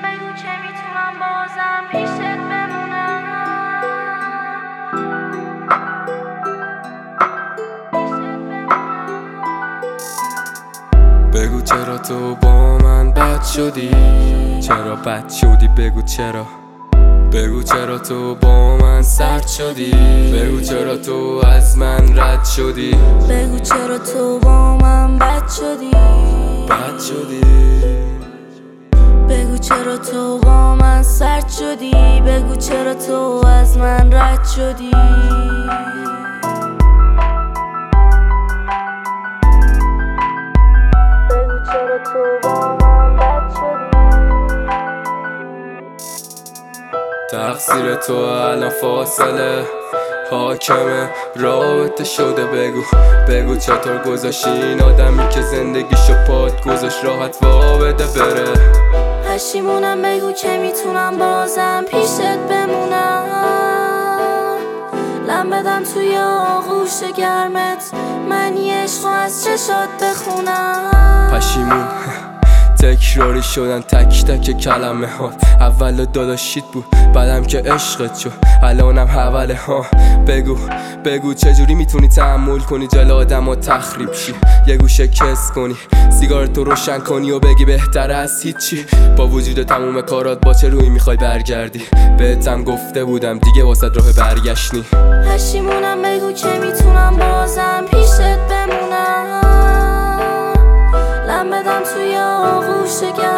بگو که میتونم بازم پیشت بمونم. بگو چرا تو با من بد شدی، چرا بد شدی، بگو چرا. بگو چرا تو با من سرد شدی، بگو چرا تو از من رد شدی. بگو چرا تو با من بد شدی، بد شدی. بگو چرا تو با من سرد شدی، بگو چرا تو از من رد شدی. بگو چرا تو با من بد شدی. تقصیر تو الان فاصله حاکم رابطه شده. بگو چطور گذاشتی این آدمی که زندگیشو پات گذاشت راحت وا بده بره. پشیمونم بگو که میتونم بازم پیشت بمونم. لم بدم توی آغوش گرمت، من یه عشقو از چشات بخونم. پشیمون تکراری شدن تک تک کلمه ها. اول داداشیت بود بعدم که عشقت شد، الانم حواله ها. بگو چجوری میتونی تحمل کنی جلو آدم ها تخریب شی، یه گوشه کس کنی سیگارتو روشن کنی و بگی بهتر از هیچی. با وجود تموم کارات با چه روی میخوای برگردی، بهتم گفته بودم دیگه واسه راه برگشت. پشیمونم بگو که میتونم بازم پیشت بمونم. لم بدم توی آغوش